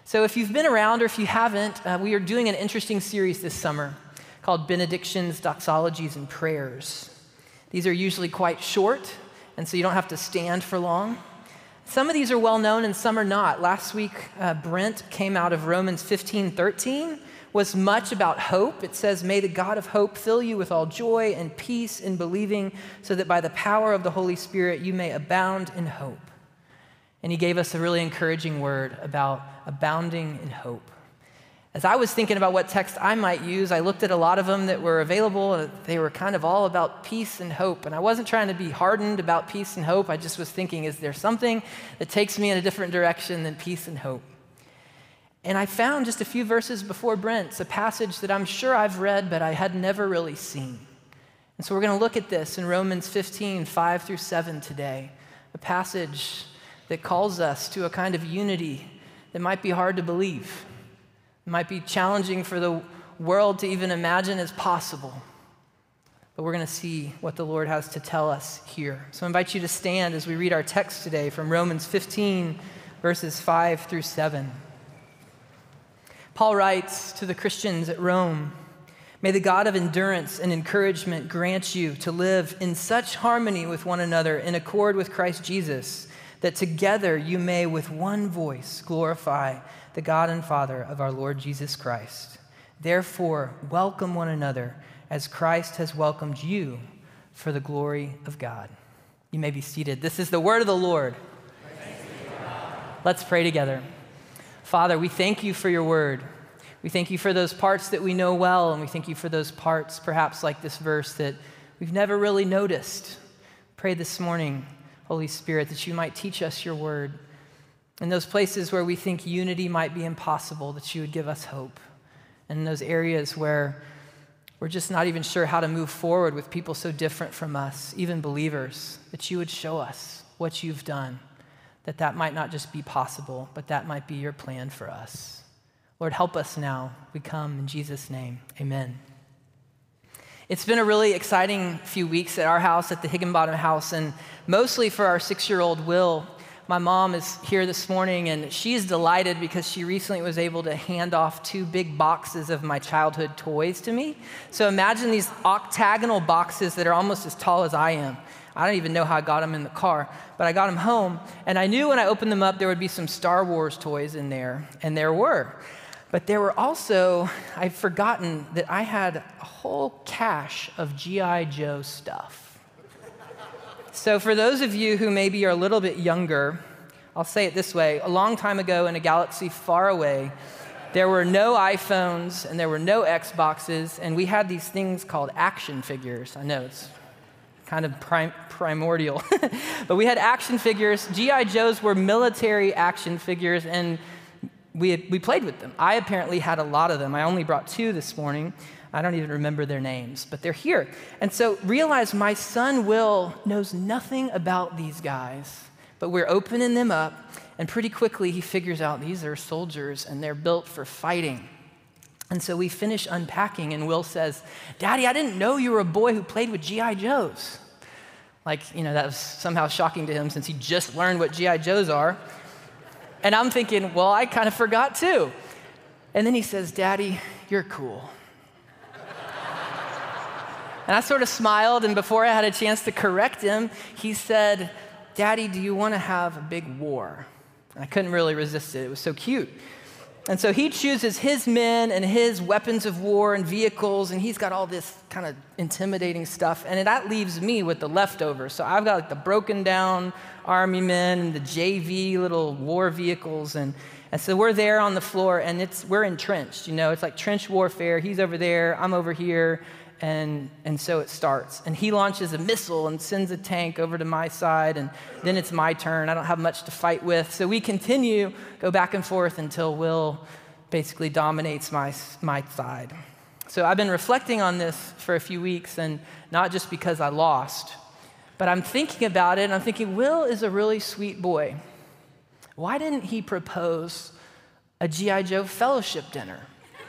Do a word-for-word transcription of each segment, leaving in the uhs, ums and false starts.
So if you've been around or if you haven't, uh, we are doing an interesting series this summer called Benedictions, Doxologies, and Prayers. These are usually quite short, and so you don't have to stand for long. Some of these are well known and some are not. Last week, uh, Brent came out of Romans fifteen thirteen, was much about hope. It says, "May the God of hope fill you with all joy and peace in believing, so that by the power of the Holy Spirit you may abound in hope." And he gave us a really encouraging word about abounding in hope. As I was thinking about what text I might use, I looked at a lot of them that were available. They were kind of all about peace and hope. And I wasn't trying to be hardened about peace and hope. I just was thinking, is there something that takes me in a different direction than peace and hope? And I found just a few verses before Brent's, a passage that I'm sure I've read, but I had never really seen. And so we're going to look at this in Romans fifteen, five through seven today, a passage that calls us to a kind of unity that might be hard to believe. It might be challenging for the world to even imagine as possible. But we're going to see what the Lord has to tell us here. So I invite you to stand as we read our text today from Romans fifteen, verses five through seven. Paul writes to the Christians at Rome, "May the God of endurance and encouragement grant you to live in such harmony with one another in accord with Christ Jesus, that together you may with one voice glorify the God and Father of our Lord Jesus Christ. Therefore, welcome one another as Christ has welcomed you for the glory of God." You may be seated. This is the word of the Lord. Let's pray together. Father, we thank you for your word. We thank you for those parts that we know well, and we thank you for those parts, perhaps like this verse, that we've never really noticed. Pray this morning, Holy Spirit, that you might teach us your word. In those places where we think unity might be impossible, that you would give us hope. And in those areas where we're just not even sure how to move forward with people so different from us, even believers, that you would show us what you've done, that that might not just be possible, but that might be your plan for us. Lord, help us now. We come in Jesus' name. Amen. It's been a really exciting few weeks at our house, at the Higginbottom house, and mostly for our six-year-old Will. My mom is here this morning, and she's delighted because she recently was able to hand off two big boxes of my childhood toys to me. So imagine these octagonal boxes that are almost as tall as I am. I don't even know how I got them in the car, but I got them home, and I knew when I opened them up there would be some Star Wars toys in there, and there were. But there were also, I've forgotten that I had a whole cache of G I Joe stuff. So for those of you who maybe are a little bit younger, I'll say it this way. A long time ago in a galaxy far away, there were no iPhones and there were no Xboxes, and we had these things called action figures. I know it's kind of prim- primordial, but we had action figures. G I Joes were military action figures, and We, had, we played with them. I apparently had a lot of them. I only brought two this morning. I don't even remember their names, but they're here. And so realize my son Will knows nothing about these guys, but we're opening them up, and pretty quickly he figures out these are soldiers and they're built for fighting. And so we finish unpacking, and Will says, "Daddy, I didn't know you were a boy who played with G I Joes." Like, you know, that was somehow shocking to him since he just learned what G I Joes are. And I'm thinking, well, I kind of forgot too. And then he says, "Daddy, you're cool." And I sort of smiled, and before I had a chance to correct him, he said, "Daddy, do you want to have a big war?" And I couldn't really resist it. It was so cute. And so he chooses his men and his weapons of war and vehicles, and he's got all this kind of intimidating stuff, and that leaves me with the leftovers. So I've got like the broken down army men and the J V little war vehicles, and, and so we're there on the floor, and it's we're entrenched, you know, it's like trench warfare. He's over there, I'm over here, and, and so it starts. And he launches a missile and sends a tank over to my side, and then it's my turn. I don't have much to fight with. So we continue, go back and forth until Will basically dominates my, my side. So I've been reflecting on this for a few weeks, and not just because I lost, but I'm thinking about it, and I'm thinking, Will is a really sweet boy. Why didn't he propose a G I Joe fellowship dinner?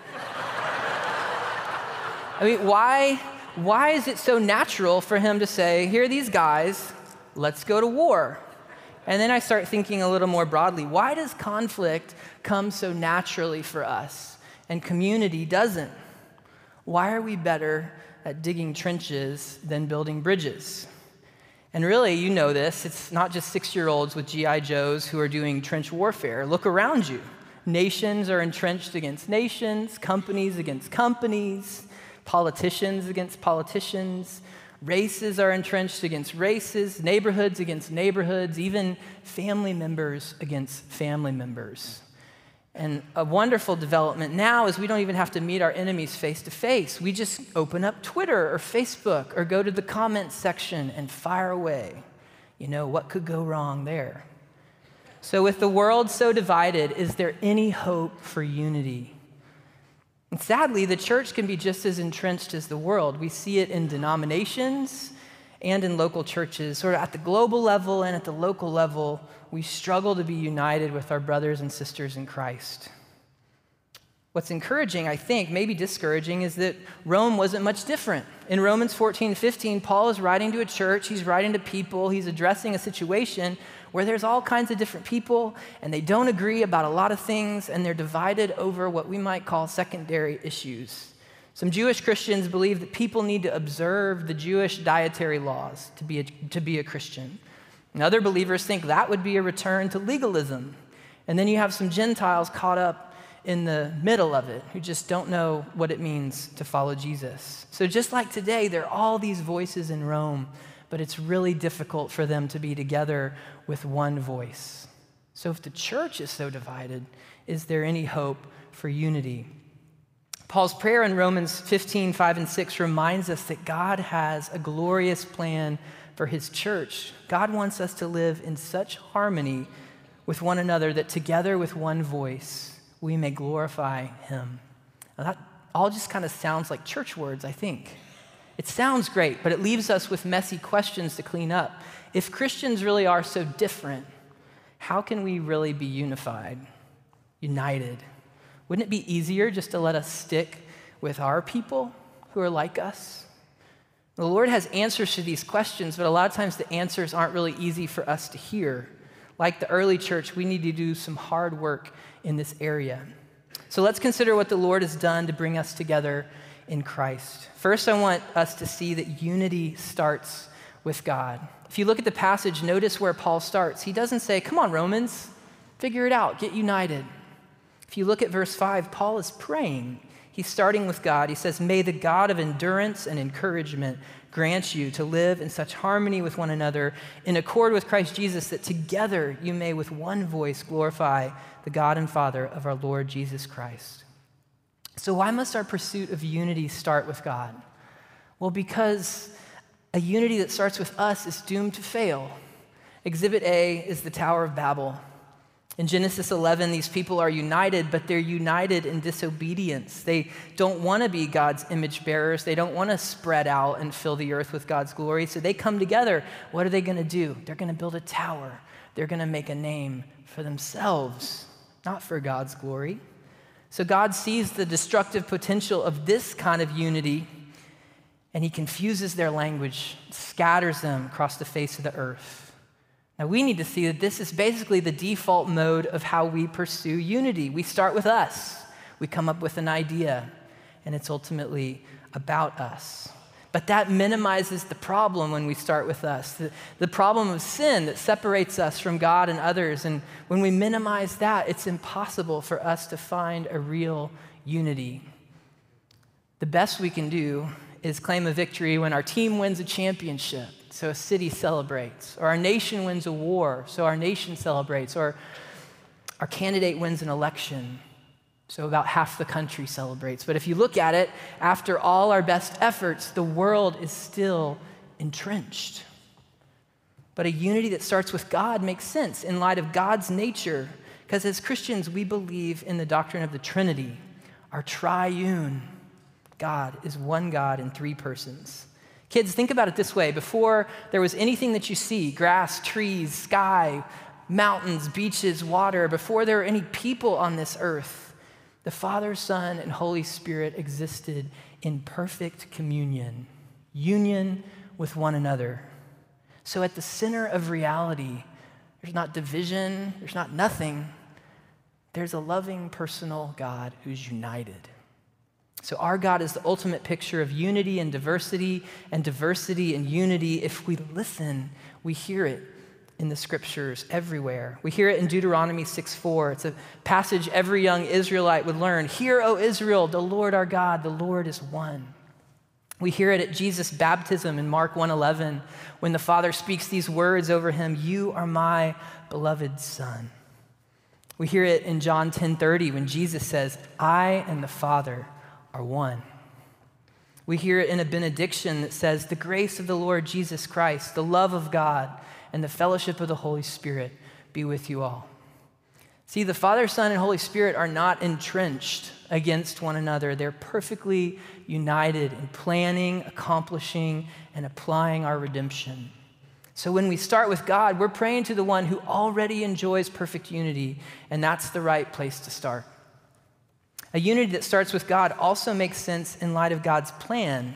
I mean, why, why is it so natural for him to say, here are these guys, let's go to war? And then I start thinking a little more broadly. Why does conflict come so naturally for us and community doesn't? Why are we better at digging trenches than building bridges? And really, you know this, it's not just six-year-olds with G I Joes who are doing trench warfare. Look around you. Nations are entrenched against nations, companies against companies, politicians against politicians, races are entrenched against races, neighborhoods against neighborhoods, even family members against family members. And a wonderful development now is we don't even have to meet our enemies face to face. We just open up Twitter or Facebook or go to the comments section and fire away. You know, what could go wrong there? So with the world so divided, is there any hope for unity? And sadly, the church can be just as entrenched as the world. We see it in denominations and in local churches. Sort of at the global level and at the local level, we struggle to be united with our brothers and sisters in Christ. What's encouraging, I think, maybe discouraging, is that Rome wasn't much different. In Romans fourteen fifteen, Paul is writing to a church, he's writing to people, he's addressing a situation where there's all kinds of different people, and they don't agree about a lot of things, and they're divided over what we might call secondary issues. Some Jewish Christians believe that people need to observe the Jewish dietary laws to be a, to be a Christian. And other believers think that would be a return to legalism. And then you have some Gentiles caught up in the middle of it who just don't know what it means to follow Jesus. So just like today, there are all these voices in Rome, but it's really difficult for them to be together with one voice. So if the church is so divided, is there any hope for unity? Paul's prayer in Romans fifteen, five and six reminds us that God has a glorious plan for his church. God wants us to live in such harmony with one another that together with one voice, we may glorify him. Now that all just kind of sounds like church words, I think. It sounds great, but it leaves us with messy questions to clean up. If Christians really are so different, how can we really be unified, united? Wouldn't it be easier just to let us stick with our people who are like us? The Lord has answers to these questions, but a lot of times the answers aren't really easy for us to hear. Like the early church, we need to do some hard work in this area. So let's consider what the Lord has done to bring us together in Christ. First, I want us to see that unity starts with God. If you look at the passage, notice where Paul starts. He doesn't say, come on, Romans, figure it out, get united. If you look at verse five, Paul is praying. He's starting with God. He says, may the God of endurance and encouragement grant you to live in such harmony with one another in accord with Christ Jesus, that together you may with one voice glorify the God and Father of our Lord Jesus Christ. So why must our pursuit of unity start with God? Well, because a unity that starts with us is doomed to fail. Exhibit A is the Tower of Babel. In Genesis eleven, these people are united, but they're united in disobedience. They don't want to be God's image bearers. They don't want to spread out and fill the earth with God's glory. So they come together. What are they going to do? They're going to build a tower. They're going to make a name for themselves, not for God's glory. So God sees the destructive potential of this kind of unity, and he confuses their language, scatters them across the face of the earth. Now, we need to see that this is basically the default mode of how we pursue unity. We start with us. We come up with an idea, and it's ultimately about us. But that minimizes the problem when we start with us, the, the problem of sin that separates us from God and others. And when we minimize that, it's impossible for us to find a real unity. The best we can do is claim a victory when our team wins a championship, so a city celebrates, or our nation wins a war, so our nation celebrates, or our candidate wins an election, so about half the country celebrates. But if you look at it, after all our best efforts, the world is still entrenched. But a unity that starts with God makes sense in light of God's nature, because as Christians, we believe in the doctrine of the Trinity. Our triune God is one God in three persons. Kids, think about it this way. Before there was anything that you see, grass, trees, sky, mountains, beaches, water, before there were any people on this earth, the Father, Son, and Holy Spirit existed in perfect communion, union with one another. So at the center of reality, There's not division. There's not nothing. There's a loving, personal God who's united. So our God is the ultimate picture of unity and diversity, and diversity and unity. If we listen, we hear it in the scriptures everywhere. We hear it in Deuteronomy six four. It's a passage every young Israelite would learn. Hear, O Israel, the Lord our God, the Lord is one. We hear it at Jesus' baptism in Mark one eleven, when the Father speaks these words over him, you are my beloved Son. We hear it in John ten thirty, when Jesus says, I and the Father are one. We hear it in a benediction that says, the grace of the Lord Jesus Christ, the love of God, and the fellowship of the Holy Spirit be with you all. See, the Father, Son, and Holy Spirit are not entrenched against one another. They're perfectly united in planning, accomplishing, and applying our redemption. So when we start with God, we're praying to the one who already enjoys perfect unity, and that's the right place to start. A unity that starts with God also makes sense in light of God's plan.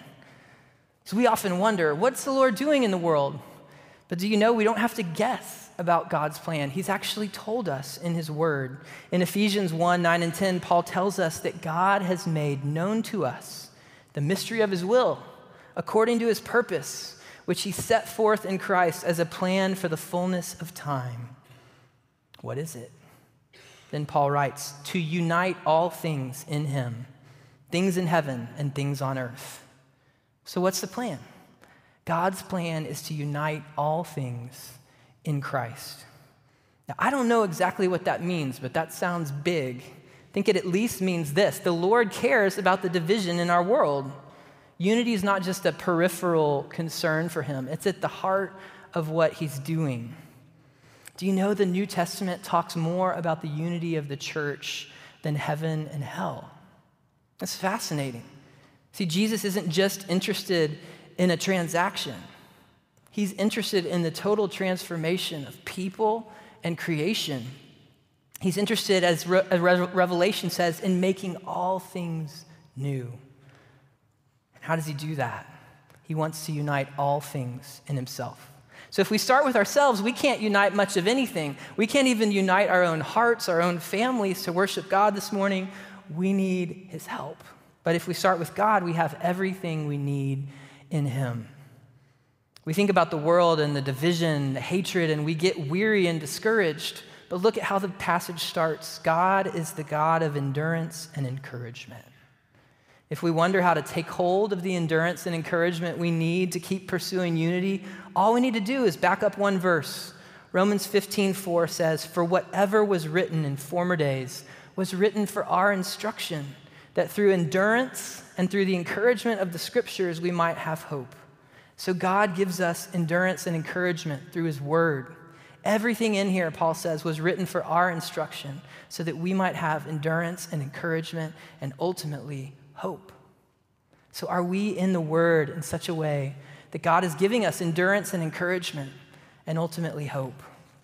So we often wonder, what's the Lord doing in the world? But do you know we don't have to guess about God's plan? He's actually told us in his word. In Ephesians one, nine and ten, Paul tells us that God has made known to us the mystery of his will, according to his purpose, which he set forth in Christ as a plan for the fullness of time. What is it? Then Paul writes, to unite all things in him, things in heaven and things on earth. So what's the plan? God's plan is to unite all things in Christ. Now, I don't know exactly what that means, but that sounds big. I think it at least means this. The Lord cares about the division in our world. Unity is not just a peripheral concern for him. It's at the heart of what he's doing. Do you know the New Testament talks more about the unity of the church than heaven and hell? That's fascinating. See, Jesus isn't just interested in a transaction. He's interested in the total transformation of people and creation. He's interested, as Re- Revelation says, in making all things new. And how does he do that? He wants to unite all things in himself. So if we start with ourselves, we can't unite much of anything. We can't even unite our own hearts, our own families to worship God this morning. We need his help. But if we start with God, we have everything we need in him. We think about the world and the division, the hatred, and we get weary and discouraged. But look at how the passage starts. God is the God of endurance and encouragement. If we wonder how to take hold of the endurance and encouragement we need to keep pursuing unity, all we need to do is back up one verse. Romans fifteen four says, for whatever was written in former days was written for our instruction, that through endurance and through the encouragement of the scriptures, we might have hope. So God gives us endurance and encouragement through his word. Everything in here, Paul says, was written for our instruction so that we might have endurance and encouragement and ultimately hope. So are we in the word in such a way that God is giving us endurance and encouragement and ultimately hope?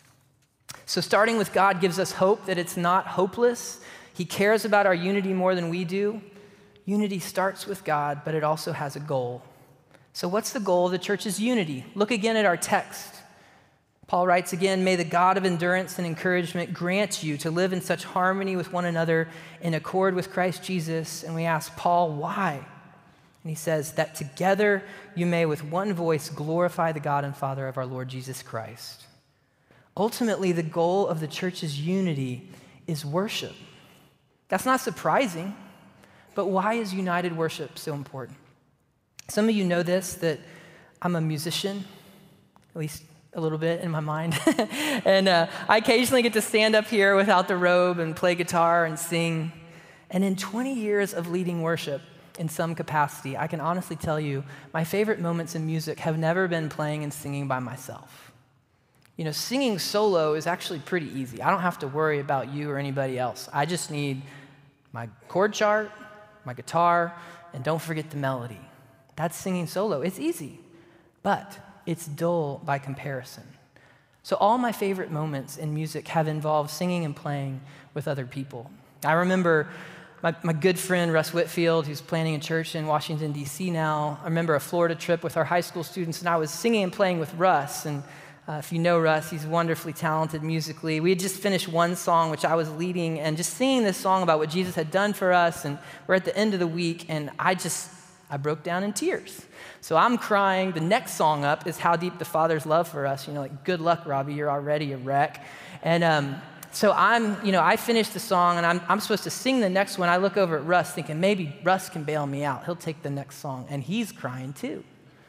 So starting with God gives us hope that it's not hopeless. He cares about our unity more than we do. Unity starts with God, but it also has a goal. So what's the goal of the church's unity? Look again at our text. Paul writes again, may the God of endurance and encouragement grant you to live in such harmony with one another in accord with Christ Jesus. And we ask Paul, why? And he says, that together you may with one voice glorify the God and Father of our Lord Jesus Christ. Ultimately, the goal of the church's unity is worship. That's not surprising, but why is united worship so important? Some of you know this, that I'm a musician, at least a little bit in my mind. and uh, I occasionally get to stand up here without the robe and play guitar and sing. And in twenty years of leading worship in some capacity, I can honestly tell you, my favorite moments in music have never been playing and singing by myself. You know, singing solo is actually pretty easy. I don't have to worry about you or anybody else. I just need my chord chart, my guitar, and don't forget the melody. That's singing solo. It's easy, but it's dull by comparison. So all my favorite moments in music have involved singing and playing with other people. I remember my, my good friend Russ Whitfield, who's planning a church in Washington, D C now. I remember a Florida trip with our high school students, and I was singing and playing with Russ, and Uh, if you know Russ, he's wonderfully talented musically. We had just finished one song, which I was leading, and just singing this song about what Jesus had done for us, and we're at the end of the week, and I just, I broke down in tears. So I'm crying. The next song up is How Deep the Father's Love for Us. You know, like, good luck, Robbie, you're already a wreck. And um, so I'm, you know, I finished the song, and I'm, I'm supposed to sing the next one. I look over at Russ thinking, maybe Russ can bail me out. He'll take the next song, and he's crying too.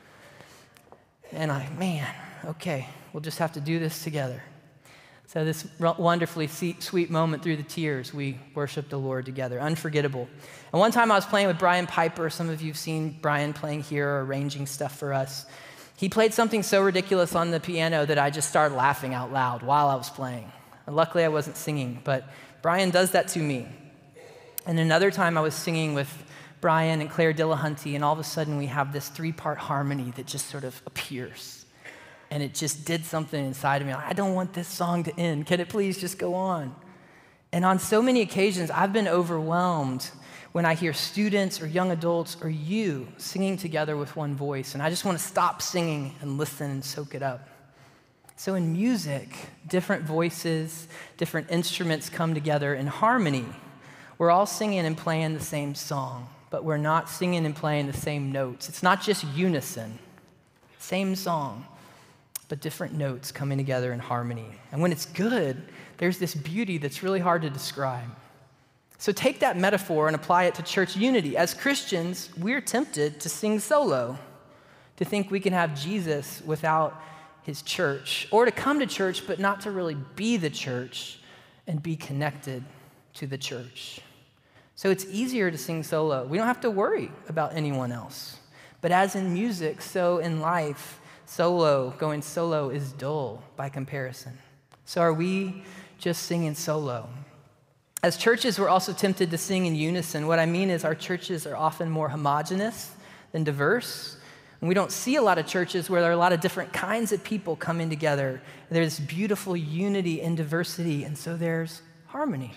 And I, man, okay, we'll just have to do this together. So this wonderfully sweet moment through the tears, we worshiped the Lord together, unforgettable. And one time I was playing with Brian Piper. Some of you have seen Brian playing here or arranging stuff for us. He played something so ridiculous on the piano that I just started laughing out loud while I was playing. And luckily I wasn't singing, but Brian does that to me. And another time I was singing with Brian and Claire Dillahunty, and all of a sudden we have this three-part harmony that just sort of appears. And it just did something inside of me. I don't want this song to end. Can it please just go on? And on so many occasions, I've been overwhelmed when I hear students or young adults or you singing together with one voice. And I just want to stop singing and listen and soak it up. So in music, different voices, different instruments come together in harmony. We're all singing and playing the same song, but we're not singing and playing the same notes. It's not just unison, same song, but different notes coming together in harmony. And when it's good, there's this beauty that's really hard to describe. So take that metaphor and apply it to church unity. As Christians, we're tempted to sing solo, to think we can have Jesus without his church, or to come to church but not to really be the church and be connected to the church. So it's easier to sing solo. We don't have to worry about anyone else. But as in music, so in life, Solo, going solo is dull by comparison. So are we just singing solo? As churches, we're also tempted to sing in unison. What I mean is our churches are often more homogenous than diverse. And we don't see a lot of churches where there are a lot of different kinds of people coming together. There's beautiful unity in diversity, and so there's harmony.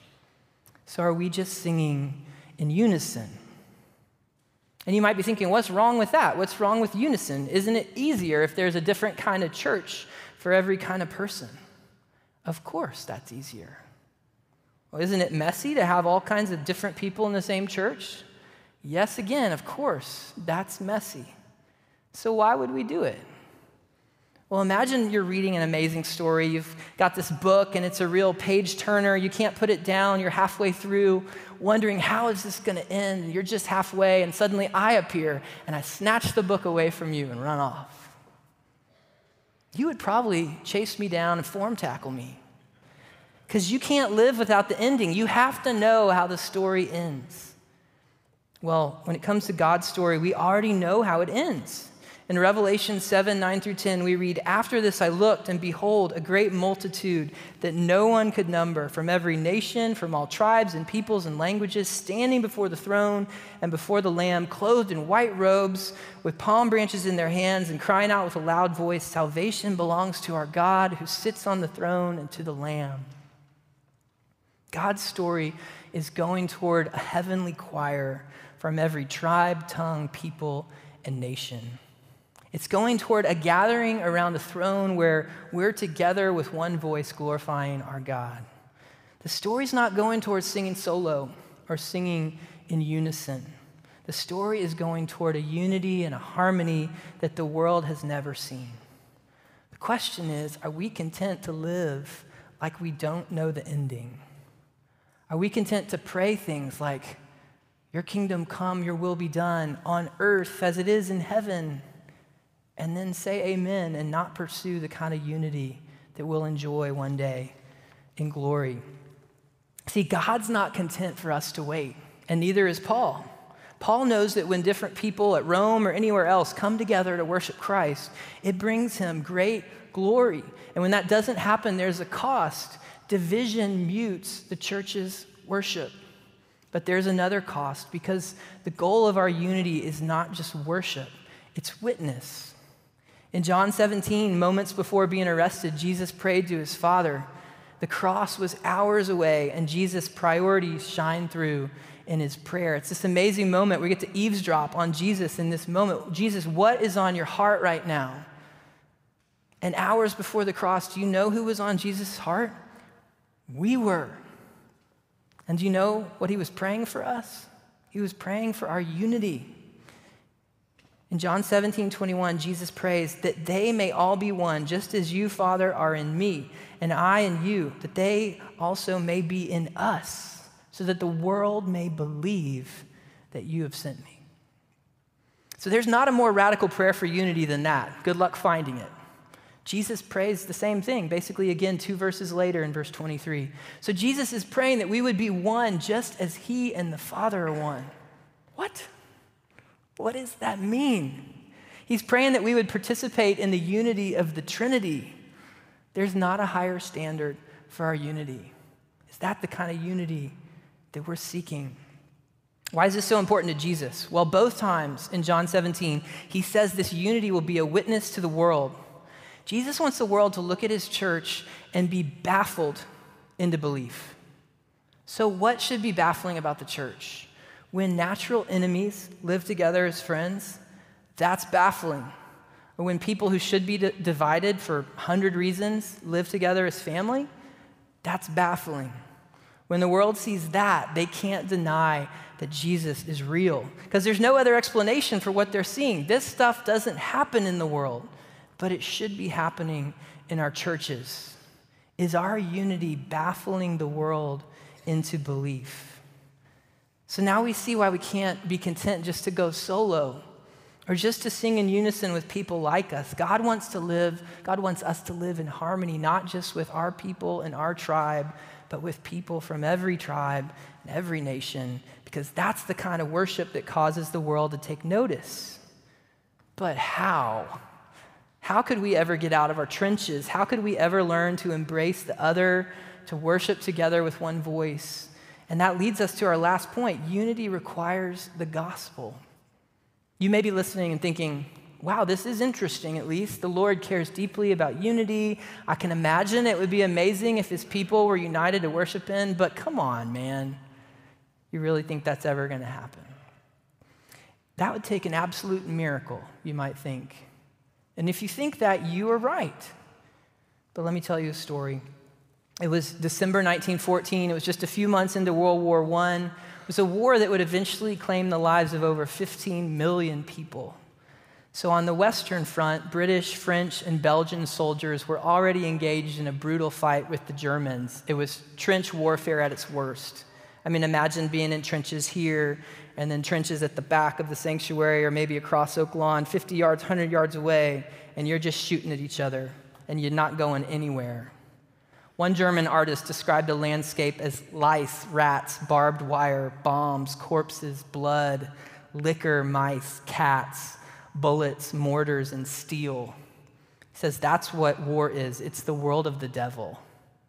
So are we just singing in unison? And you might be thinking, what's wrong with that? What's wrong with unison? Isn't it easier if there's a different kind of church for every kind of person? Of course, that's easier. Well, isn't it messy to have all kinds of different people in the same church? Yes, again, of course, that's messy. So why would we do it? Well, imagine you're reading an amazing story. You've got this book, and it's a real page turner. You can't put it down. You're halfway through, wondering, how is this going to end? And you're just halfway, and suddenly I appear, and I snatch the book away from you and run off. You would probably chase me down and form tackle me, because you can't live without the ending. You have to know how the story ends. Well, when it comes to God's story, we already know how it ends. In Revelation seven, nine through ten, we read, "After this I looked, and behold, a great multitude that no one could number, from every nation, from all tribes and peoples and languages, standing before the throne and before the Lamb, clothed in white robes, with palm branches in their hands, and crying out with a loud voice, 'Salvation belongs to our God who sits on the throne and to the Lamb.'" God's story is going toward a heavenly choir from every tribe, tongue, people, and nation. It's going toward a gathering around the throne where we're together with one voice glorifying our God. The story's not going towards singing solo or singing in unison. The story is going toward a unity and a harmony that the world has never seen. The question is, are we content to live like we don't know the ending? Are we content to pray things like, "Your kingdom come, your will be done on earth as it is in heaven," and then say amen and not pursue the kind of unity that we'll enjoy one day in glory? See, God's not content for us to wait, and neither is Paul. Paul knows that when different people at Rome or anywhere else come together to worship Christ, it brings him great glory. And when that doesn't happen, there's a cost. Division mutes the church's worship. But there's another cost, because the goal of our unity is not just worship, it's witness. In John seventeen, moments before being arrested, Jesus prayed to his Father. The cross was hours away, and Jesus' priorities shine through in his prayer. It's this amazing moment. We get to eavesdrop on Jesus in this moment. Jesus, what is on your heart right now? And hours before the cross, do you know who was on Jesus' heart? We were. And do you know what he was praying for us? He was praying for our unity. In John seventeen twenty-one, Jesus prays that they may all be one, just as you, Father, are in me, and I in you, that they also may be in us, so that the world may believe that you have sent me. So there's not a more radical prayer for unity than that. Good luck finding it. Jesus prays the same thing, basically again, two verses later in verse twenty-three. So Jesus is praying that we would be one just as he and the Father are one. What? What does that mean? He's praying that we would participate in the unity of the Trinity. There's not a higher standard for our unity. Is that the kind of unity that we're seeking? Why is this so important to Jesus? Well, both times in John seventeen, he says this unity will be a witness to the world. Jesus wants the world to look at his church and be baffled into belief. So what should be baffling about the church? When natural enemies live together as friends, that's baffling. Or when people who should be d- divided for a hundred reasons live together as family, that's baffling. When the world sees that, they can't deny that Jesus is real, because there's no other explanation for what they're seeing. This stuff doesn't happen in the world, but it should be happening in our churches. Is our unity baffling the world into belief? So now we see why we can't be content just to go solo or just to sing in unison with people like us. God wants to live, God wants us to live in harmony, not just with our people and our tribe, but with people from every tribe and every nation, because that's the kind of worship that causes the world to take notice. But how? How could we ever get out of our trenches? How could we ever learn to embrace the other, to worship together with one voice? And that leads us to our last point. Unity requires the gospel. You may be listening and thinking, wow, this is interesting at least. The Lord cares deeply about unity. I can imagine it would be amazing if his people were united to worship him, but come on, man. You really think that's ever going to happen? That would take an absolute miracle, you might think. And if you think that, you are right. But let me tell you a story. It was December nineteen fourteen. It was just a few months into World War One. It was a war that would eventually claim the lives of over fifteen million people. So on the Western Front, British, French, and Belgian soldiers were already engaged in a brutal fight with the Germans. It was trench warfare at its worst. I mean, imagine being in trenches here and then trenches at the back of the sanctuary or maybe across Oak Lawn, fifty yards, one hundred yards away, and you're just shooting at each other and you're not going anywhere. One German artist described the landscape as lice, rats, barbed wire, bombs, corpses, blood, liquor, mice, cats, bullets, mortars, and steel. He says that's what war is. It's the world of the devil.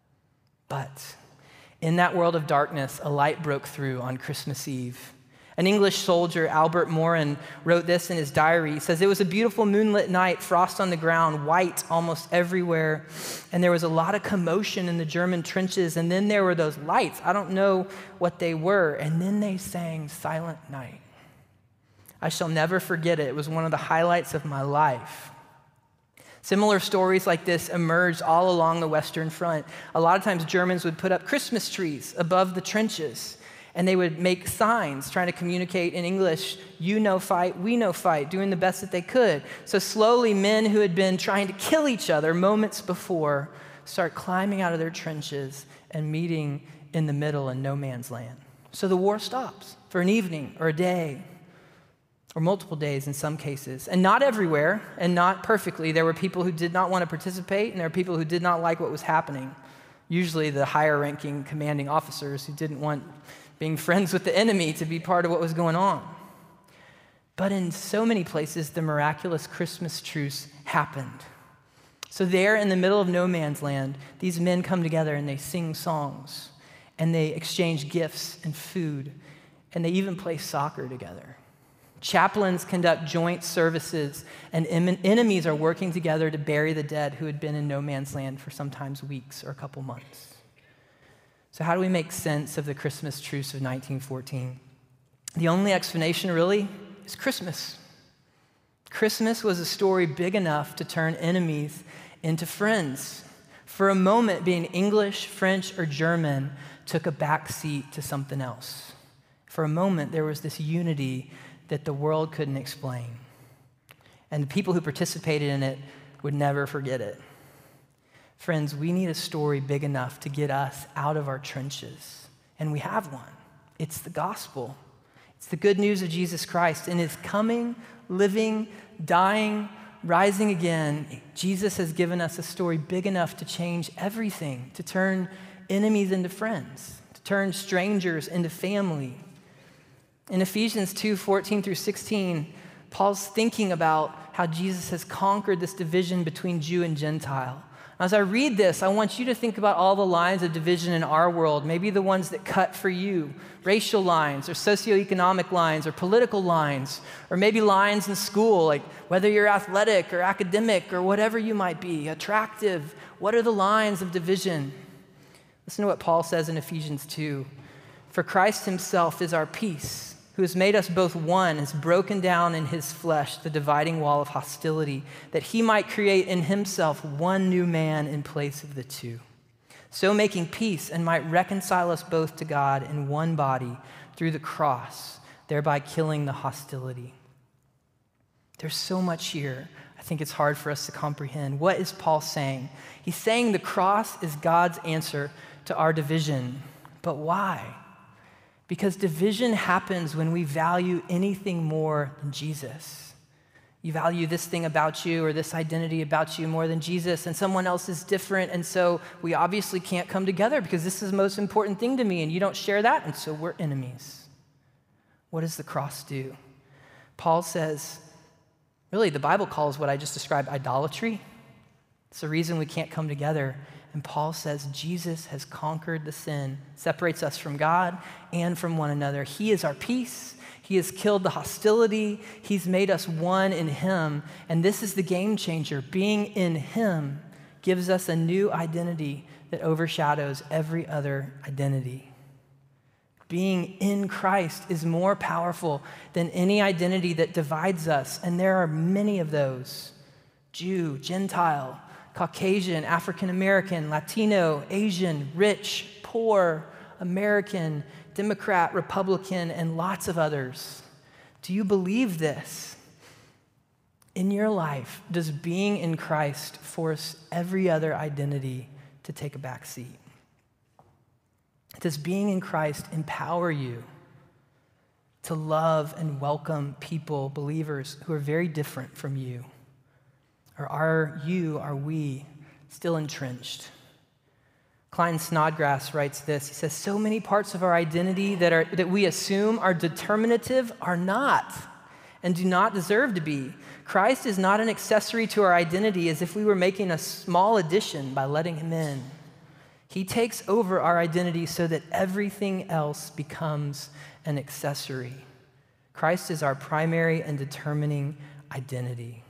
But in that world of darkness, a light broke through on Christmas Eve. An English soldier, Albert Morin, wrote this in his diary. He says, it was a beautiful moonlit night, frost on the ground, white almost everywhere, and there was a lot of commotion in the German trenches, and then there were those lights. I don't know what they were, and then they sang Silent Night. I shall never forget it. It was one of the highlights of my life. Similar stories like this emerged all along the Western Front. A lot of times Germans would put up Christmas trees above the trenches, and they would make signs trying to communicate in English, you no fight, we no fight, doing the best that they could. So slowly, men who had been trying to kill each other moments before start climbing out of their trenches and meeting in the middle in no man's land. So the war stops for an evening or a day or multiple days in some cases. And not everywhere and not perfectly. There were people who did not want to participate, and there were people who did not like what was happening. Usually the higher-ranking commanding officers who didn't want being friends with the enemy to be part of what was going on. But in so many places, the miraculous Christmas truce happened. So there in the middle of no man's land, these men come together and they sing songs, and they exchange gifts and food, and they even play soccer together. Chaplains conduct joint services, and em- enemies are working together to bury the dead who had been in no man's land for sometimes weeks or a couple months. So how do we make sense of the Christmas truce of nineteen fourteen? The only explanation really is Christmas. Christmas was a story big enough to turn enemies into friends. For a moment, being English, French, or German took a back seat to something else. For a moment, there was this unity that the world couldn't explain. And the people who participated in it would never forget it. Friends, we need a story big enough to get us out of our trenches. And we have one. It's the gospel. It's the good news of Jesus Christ. In his coming, living, dying, rising again, Jesus has given us a story big enough to change everything, to turn enemies into friends, to turn strangers into family. In Ephesians two, fourteen through sixteen, Paul's thinking about how Jesus has conquered this division between Jew and Gentile. As I read this, I want you to think about all the lines of division in our world, maybe the ones that cut for you, racial lines or socioeconomic lines or political lines, or maybe lines in school, like whether you're athletic or academic or whatever you might be, attractive. What are the lines of division? Listen to what Paul says in Ephesians two. For Christ himself is our peace, who has made us both one, has broken down in his flesh the dividing wall of hostility, that he might create in himself one new man in place of the two, so making peace and might reconcile us both to God in one body through the cross, thereby killing the hostility. There's so much here. I think it's hard for us to comprehend. What is Paul saying? He's saying the cross is God's answer to our division. But why? Because division happens when we value anything more than Jesus. You value this thing about you or this identity about you more than Jesus, and someone else is different, and so we obviously can't come together because this is the most important thing to me, and you don't share that, and so we're enemies. What does the cross do? Paul says, really, the Bible calls what I just described idolatry. It's the reason we can't come together. And Paul says Jesus has conquered the sin, separates us from God and from one another. He is our peace. He has killed the hostility. He's made us one in him. And this is the game changer. Being in him gives us a new identity that overshadows every other identity. Being in Christ is more powerful than any identity that divides us. And there are many of those: Jew, Gentile, Caucasian, African American, Latino, Asian, rich, poor, American, Democrat, Republican, and lots of others. Do you believe this? In your life, does being in Christ force every other identity to take a back seat? Does being in Christ empower you to love and welcome people, believers, who are very different from you? Or are you, are we, still entrenched? Klein Snodgrass writes this. He says, so many parts of our identity that, are, that we assume are determinative are not and do not deserve to be. Christ is not an accessory to our identity as if we were making a small addition by letting him in. He takes over our identity so that everything else becomes an accessory. Christ is our primary and determining identity.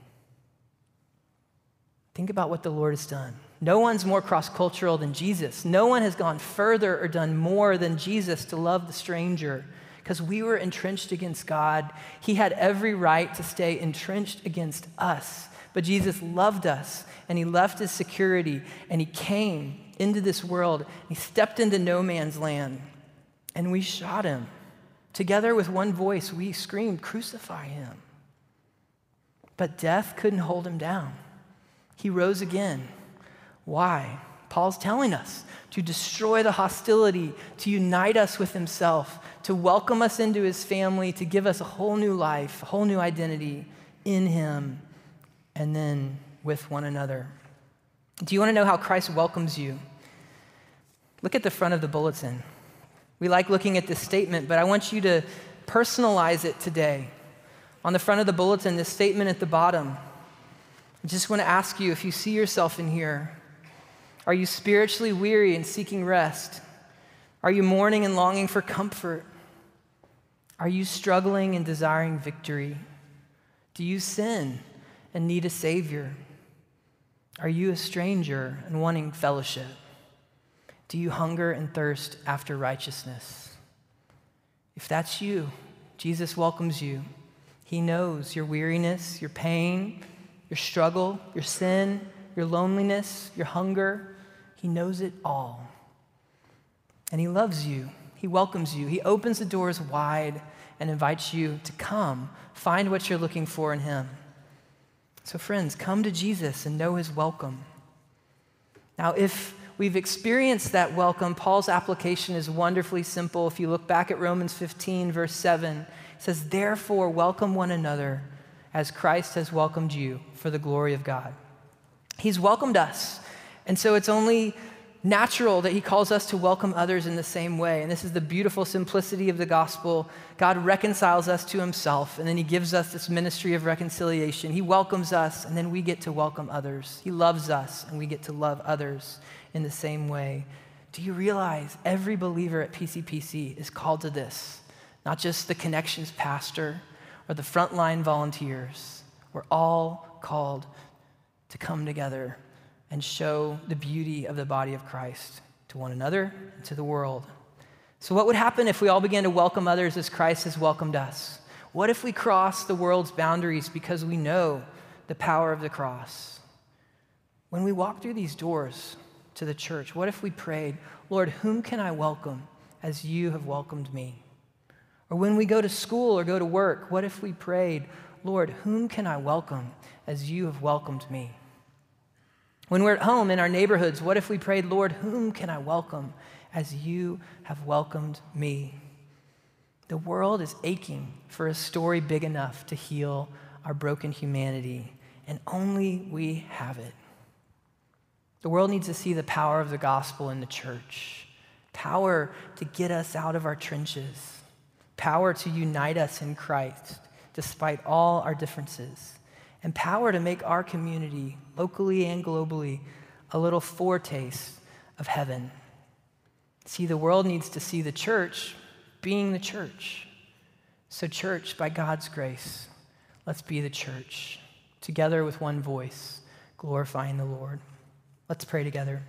Think about what the Lord has done. No one's more cross-cultural than Jesus. No one has gone further or done more than Jesus to love the stranger. Because we were entrenched against God, he had every right to stay entrenched against us. But Jesus loved us, and he left his security, and he came into this world. He stepped into no man's land, and we shot him. Together with one voice, we screamed, crucify him. But death couldn't hold him down. He rose again. Why? Paul's telling us to destroy the hostility, to unite us with himself, to welcome us into his family, to give us a whole new life, a whole new identity in him, and then with one another. Do you want to know how Christ welcomes you? Look at the front of the bulletin. We like looking at this statement, but I want you to personalize it today. On the front of the bulletin, this statement at the bottom. I just want to ask you if you see yourself in here. Are you spiritually weary and seeking rest? Are you mourning and longing for comfort? Are you struggling and desiring victory? Do you sin and need a Savior? Are you a stranger and wanting fellowship? Do you hunger and thirst after righteousness? If that's you, Jesus welcomes you. He knows your weariness, your pain, your struggle, your sin, your loneliness, your hunger. He knows it all. And he loves you. He welcomes you. He opens the doors wide and invites you to come, find what you're looking for in him. So friends, come to Jesus and know his welcome. Now, if we've experienced that welcome, Paul's application is wonderfully simple. If you look back at Romans fifteen, verse seven, it says, therefore, welcome one another as Christ has welcomed you for the glory of God. He's welcomed us. And so it's only natural that he calls us to welcome others in the same way. And this is the beautiful simplicity of the gospel. God reconciles us to himself, and then he gives us this ministry of reconciliation. He welcomes us, and then we get to welcome others. He loves us, and we get to love others in the same way. Do you realize every believer at P C P C is called to this? Not just the Connections pastor or the frontline volunteers. We're all called to come together and show the beauty of the body of Christ to one another and to the world. So what would happen if we all began to welcome others as Christ has welcomed us? What if we cross the world's boundaries because we know the power of the cross? When we walk through these doors to the church, what if we prayed, Lord, whom can I welcome as you have welcomed me? Or when we go to school or go to work, what if we prayed, Lord, whom can I welcome as you have welcomed me? When we're at home in our neighborhoods, what if we prayed, Lord, whom can I welcome as you have welcomed me? The world is aching for a story big enough to heal our broken humanity, and only we have it. The world needs to see the power of the gospel in the church, power to get us out of our trenches, power to unite us in Christ despite all our differences, and power to make our community, locally and globally, a little foretaste of heaven. See, the world needs to see the church being the church. So church, by God's grace, let's be the church, together with one voice, glorifying the Lord. Let's pray together.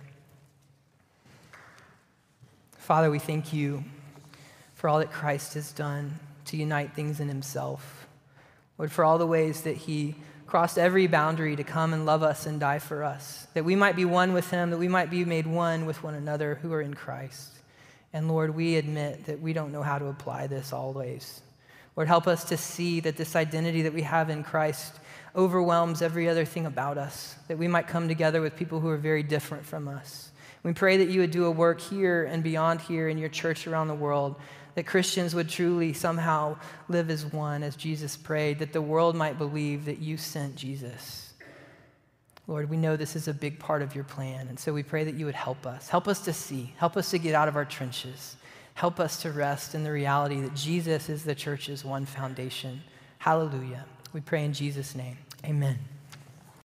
Father, we thank you for all that Christ has done to unite things in himself. Lord, for all the ways that he crossed every boundary to come and love us and die for us, that we might be one with him, that we might be made one with one another who are in Christ. And Lord, we admit that we don't know how to apply this always. Lord, help us to see that this identity that we have in Christ overwhelms every other thing about us, that we might come together with people who are very different from us. We pray that you would do a work here and beyond here in your church around the world, that Christians would truly somehow live as one, as Jesus prayed, that the world might believe that you sent Jesus. Lord, we know this is a big part of your plan, and so we pray that you would help us. Help us to see. Help us to get out of our trenches. Help us to rest in the reality that Jesus is the church's one foundation. Hallelujah. We pray in Jesus' name. Amen.